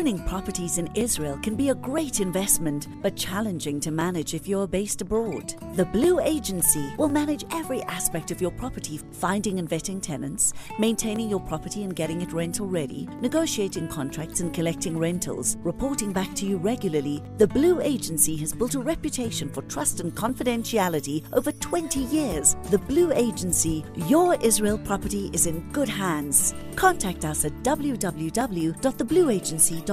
Owning properties in Israel can be a great investment, but challenging to manage if you're based abroad. The Blue Agency will manage every aspect of your property, finding and vetting tenants, maintaining your property and getting it rental ready, negotiating contracts and collecting rentals, reporting back to you regularly. The Blue Agency has built a reputation for trust and confidentiality over 20 years. The Blue Agency, your Israel property is in good hands. Contact us at www.theblueagency.com.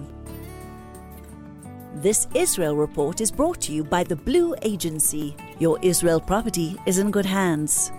This Israel report is brought to you by the Blue Agency. Your Israel property is in good hands.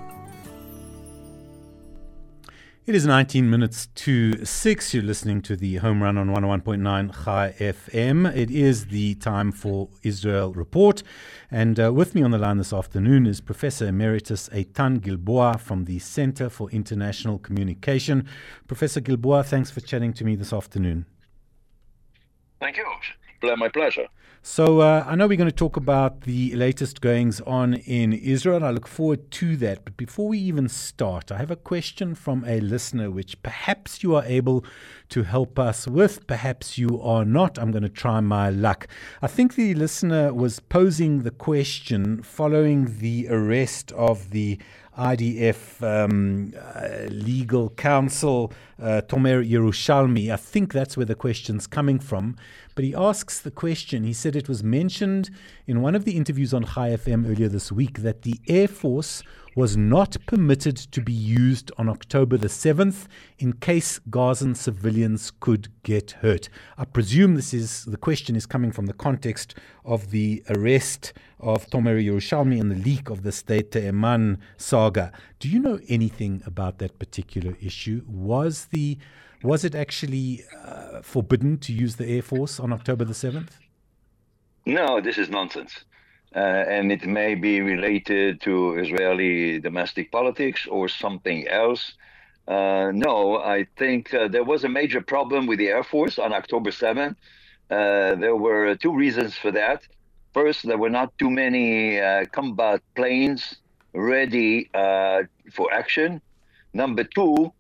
It is 19 minutes to 6. You're listening to the Home Run on 101.9 Chai FM. It is the time for Israel Report. And with me on the line this afternoon is Professor Emeritus Eitan Gilboa from the Center for International Communication. Professor Gilboa, thanks for chatting to me this afternoon. Thank you. My pleasure. So I know we're going to talk about the latest goings on in Israel, and I look forward to that. But before we even start, I have a question from a listener which perhaps you are able to help us with, perhaps you are not. I'm going to try my luck. I think the listener was posing the question following the arrest of the IDF legal counsel, Tomer Yerushalmi. I think that's where the question's coming from. But he asks the question, he said it was mentioned in one of the interviews on Chai FM earlier this week that the Air Force was not permitted to be used on October the 7th in case Gazan civilians could get hurt. I presume the question is coming from the context of the arrest of Tomer Yerushalmi and the leak of the State Te'eman saga. Do you know anything about that particular issue? Was it actually forbidden to use the Air Force on October the 7th? No, this is nonsense. And it may be related to Israeli domestic politics or something else. No, I think there was a major problem with the Air Force on October 7th. There were two reasons for that. First, there were not too many combat planes ready for action. Number two,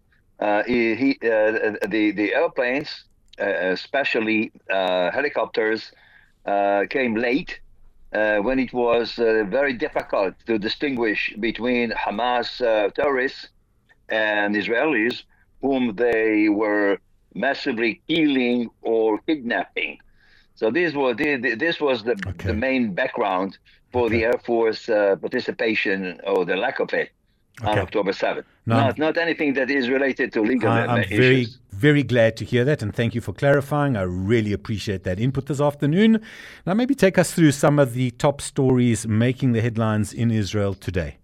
the airplanes, especially helicopters, came late when it was very difficult to distinguish between Hamas terrorists and Israelis whom they were massively killing or kidnapping. So this was the main background for the Air Force participation, or the lack of it, on October 7th. Not anything that is related to legal issues. Very glad to hear that, and thank you for clarifying. I really appreciate that input this afternoon. Now maybe take us through some of the top stories making the headlines in Israel today.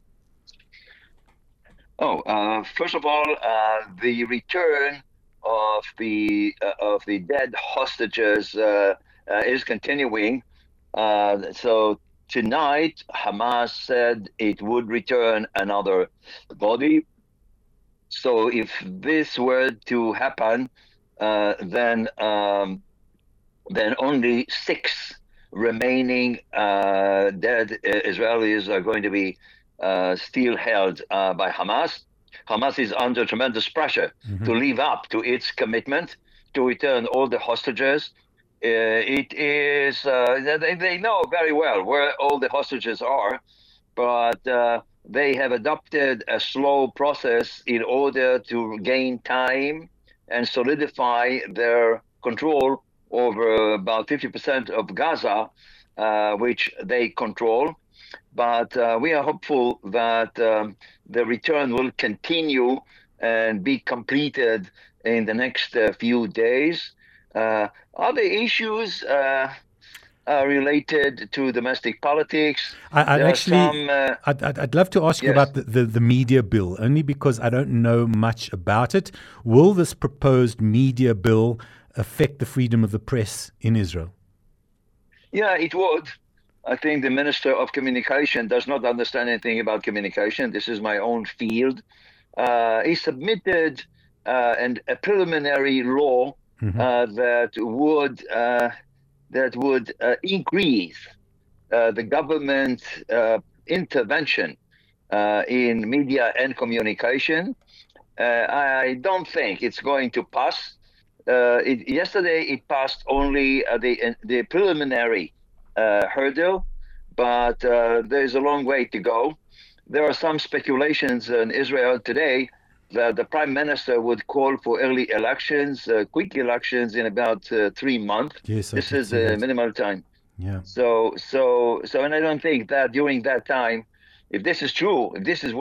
First of all, the return of the dead hostages is continuing. So tonight, Hamas said it would return another body. So if this were to happen, then only 6 remaining dead Israelis are going to be still held by Hamas. Hamas is under tremendous pressure to live up to its commitment to return all the hostages. It is they know very well where all the hostages are, but they have adopted a slow process in order to gain time and solidify their control over about 50% of Gaza, which they control. But we are hopeful that the return will continue and be completed in the next few days. Other issues related to domestic politics. I'd love to ask you about the media bill, only because I don't know much about it. Will this proposed media bill affect the freedom of the press in Israel? Yeah, it would. I think the Minister of Communication does not understand anything about communication. This is my own field. He submitted a preliminary law that would increase the government intervention in media and communication. I don't think it's going to pass. Yesterday it passed only the preliminary hurdle, but there's a long way to go. There are some speculations in Israel today that the prime minister would call for early elections, quick elections in about 3 months. Yes, this is the minimal time. Yeah. So, and I don't think that during that time, if this is true, if this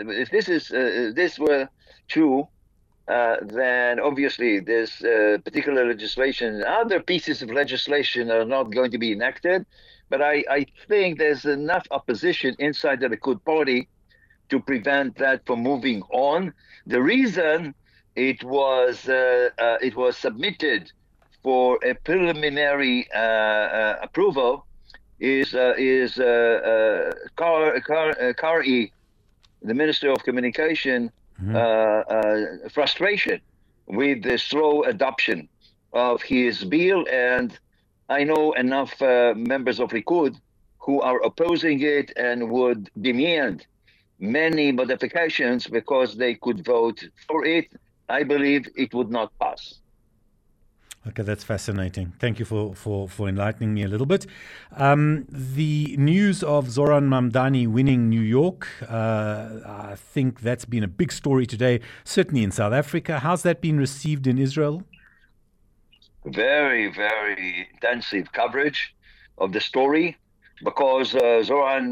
were true, then obviously this particular legislation, other pieces of legislation are not going to be enacted. But I think there's enough opposition inside the Likud party to prevent that from moving on. The reason it was submitted for a preliminary approval is Kar'i, the Minister of Communication, frustration with the slow adoption of his bill. And I know enough members of Likud who are opposing it and would demand many modifications because they could vote for it. I believe it would not pass. Okay, that's fascinating. Thank you for enlightening me a little bit. The news of Zoran Mamdani winning New York, I think that's been a big story today, certainly in South Africa. How's that been received in Israel? Very, very intensive coverage of the story because Zoran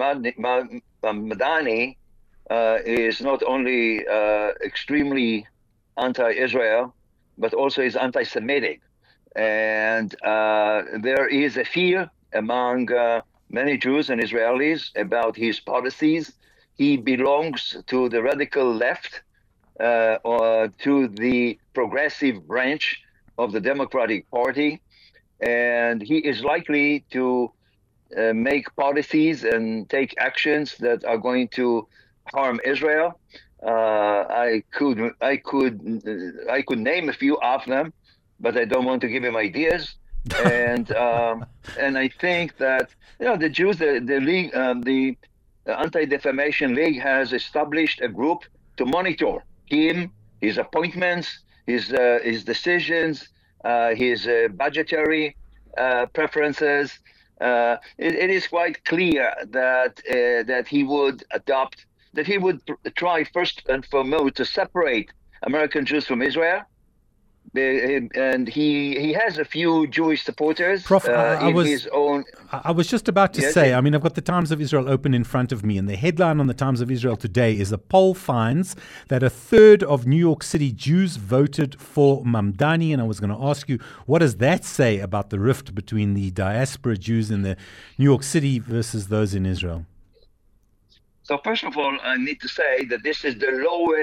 Mamdani is not only extremely anti-Israel, but also is anti-Semitic. And there is a fear among many Jews and Israelis about his policies. He belongs to the radical left, or to the progressive branch of the Democratic Party. And he is likely to make policies and take actions that are going to harm Israel. I could name a few of them, but I don't want to give him ideas. And I think that the Jews, the league, the Anti-Defamation League has established a group to monitor him, his appointments, his decisions, his budgetary preferences. It is quite clear that he would adopt. That he would try first and foremost to separate American Jews from Israel. And he has a few Jewish supporters. Prof, his own. I was just about to say, I mean, I've got the Times of Israel open in front of me, and the headline on the Times of Israel today is a poll finds that a third of New York City Jews voted for Mamdani. And I was going to ask you, what does that say about the rift between the diaspora Jews in the New York City versus those in Israel? So first of all, I need to say that this is the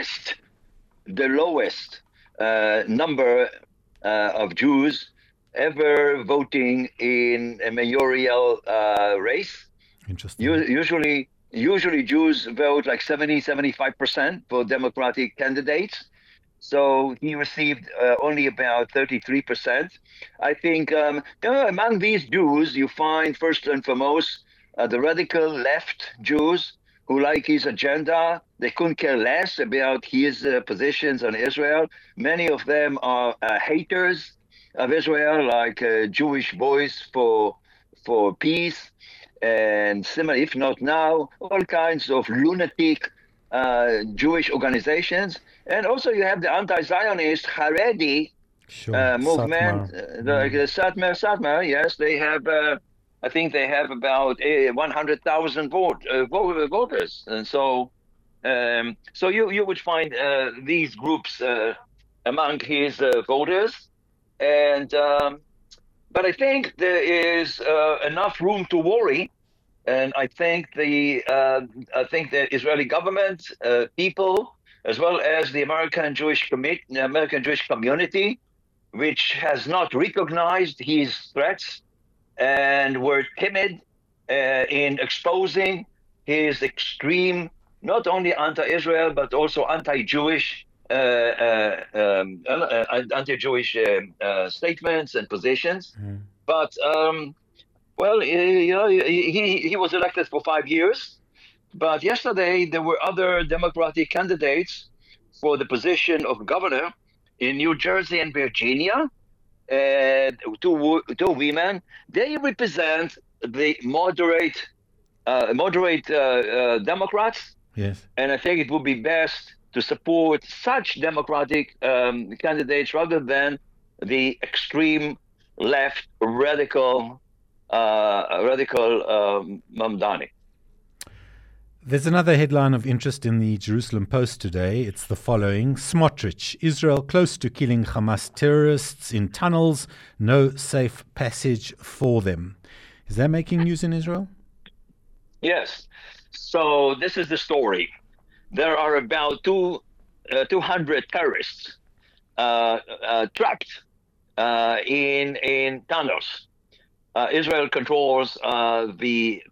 lowest number of Jews ever voting in a mayoral race. Interesting. Usually Jews vote like 70-75% for Democratic candidates. So he received only about 33%. I think among these Jews, you find first and foremost the radical left Jews who like his agenda. They couldn't care less about his positions on Israel. Many of them are haters of Israel, like Jewish Boys for Peace, and similar, if not now, all kinds of lunatic Jewish organizations. And also you have the anti-Zionist Haredi movement, like the Satmar. Yes, they have. I think they have about 100,000 voters, and so you would find these groups among his voters, and but I think there is enough room to worry, and I think the Israeli government, people, as well as the American Jewish community, which has not recognized his threats and were timid in exposing his extreme, not only anti-Israel, but also anti-Jewish statements and positions. But, he was elected for 5 years. But yesterday, there were other Democratic candidates for the position of governor in New Jersey and Virginia, two women. They represent the moderate Democrats. Yes. And I think it would be best to support such democratic candidates rather than the extreme left radical Mamdani. There's another headline of interest in the Jerusalem Post today. It's the following: Smotrich, Israel close to killing Hamas terrorists in tunnels, no safe passage for them. Is that making news in Israel? Yes. So this is the story. There are about 200 terrorists trapped in tunnels. Israel controls all the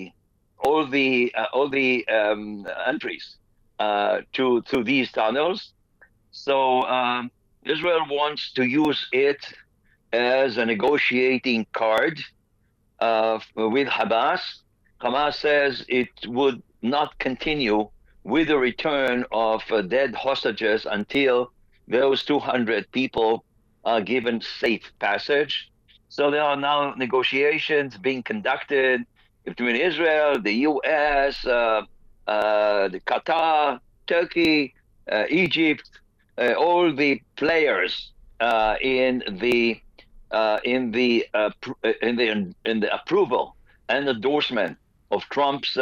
entries to these tunnels. So Israel wants to use it as a negotiating card with Hamas. Hamas says it would not continue with the return of dead hostages until those 200 people are given safe passage. So there are now negotiations being conducted between Israel, the U.S., the Qatar, Turkey, Egypt, all the players in the approval and endorsement of Trump's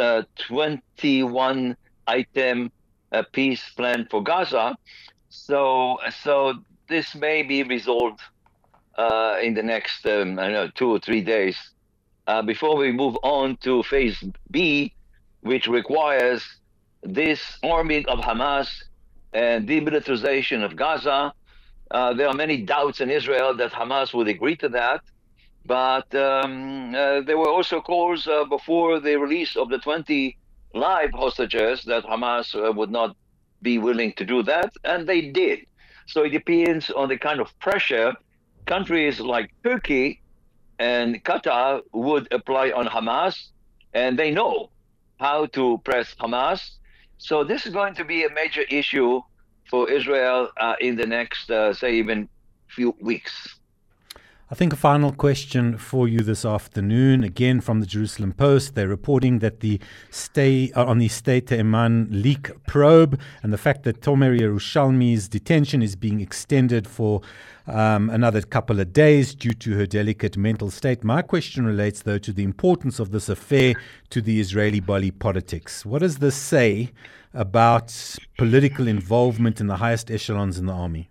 21-item peace plan for Gaza. So this may be resolved in the next 2 or 3 days before we move on to phase B, which requires disarming of Hamas and demilitarization of Gaza. There are many doubts in Israel that Hamas would agree to that. But there were also calls before the release of the 20 live hostages that Hamas would not be willing to do that, and they did. So it depends on the kind of pressure countries like Turkey and Qatar would apply on Hamas, and they know how to press Hamas. So this is going to be a major issue for Israel in the next, say, even few weeks. I think a final question for you this afternoon, again from the Jerusalem Post. They're reporting that the on the Stay Te'eman leak probe and the fact that Tomer Yerushalmi's detention is being extended for another couple of days due to her delicate mental state. My question relates, though, to the importance of this affair to the Israeli body politics. What does this say about political involvement in the highest echelons in the army?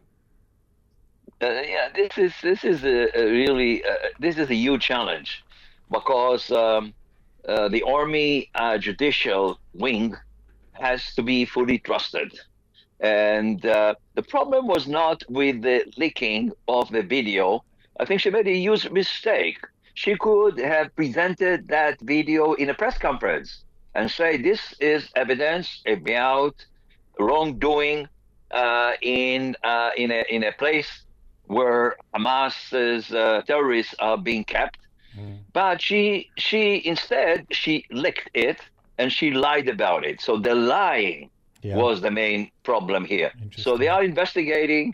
This is a huge challenge because the army judicial wing has to be fully trusted, and the problem was not with the leaking of the video. I think she made a huge mistake. She could have presented that video in a press conference and say this is evidence about wrongdoing in a place where Hamas's terrorists are being kept. But she instead licked it and she lied about it. So the lying was the main problem here. So they are investigating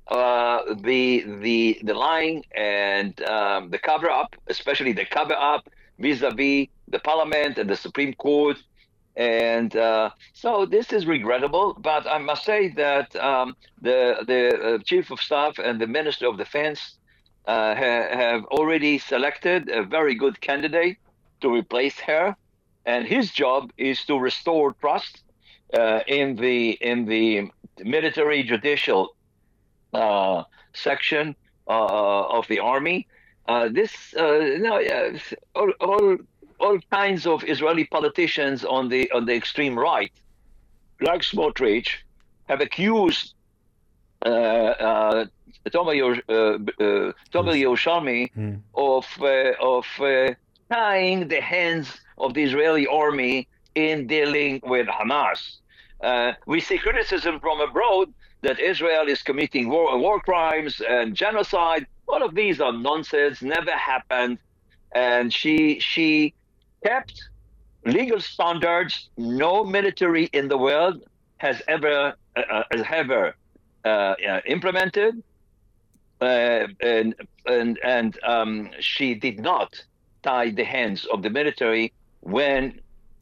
the lying and the cover up, especially the cover up vis-a-vis the parliament and the Supreme Court. And so this is regrettable, but I must say that the Chief of Staff and the Minister of Defense have already selected a very good candidate to replace her, and his job is to restore trust in the military judicial section of the army. All kinds of Israeli politicians on the extreme right, like Smotrich, have accused Tomer Yerushalmi of tying the hands of the Israeli army in dealing with Hamas. We see criticism from abroad that Israel is committing war crimes and genocide. All of these are nonsense, never happened. And she kept legal standards no military in the world has ever implemented, and she did not tie the hands of the military when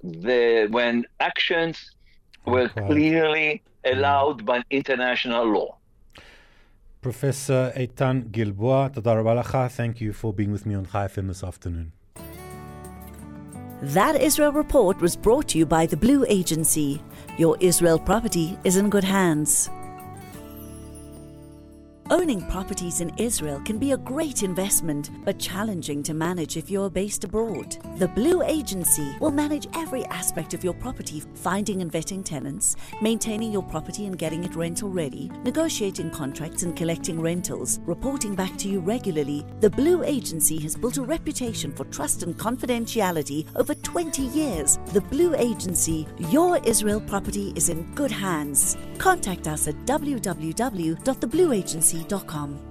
actions were clearly allowed by international law. Professor Eitan Gilboa, toda rabba lacha. Thank you for being with me on Chai FM this afternoon. That Israel Report was brought to you by the Blue Agency. Your Israel property is in good hands. Owning properties in Israel can be a great investment, but challenging to manage if you're based abroad. The Blue Agency will manage every aspect of your property, finding and vetting tenants, maintaining your property and getting it rental ready, negotiating contracts and collecting rentals, reporting back to you regularly. The Blue Agency has built a reputation for trust and confidentiality over 20 years. The Blue Agency, your Israel property is in good hands. Contact us at www.theblueagency.com.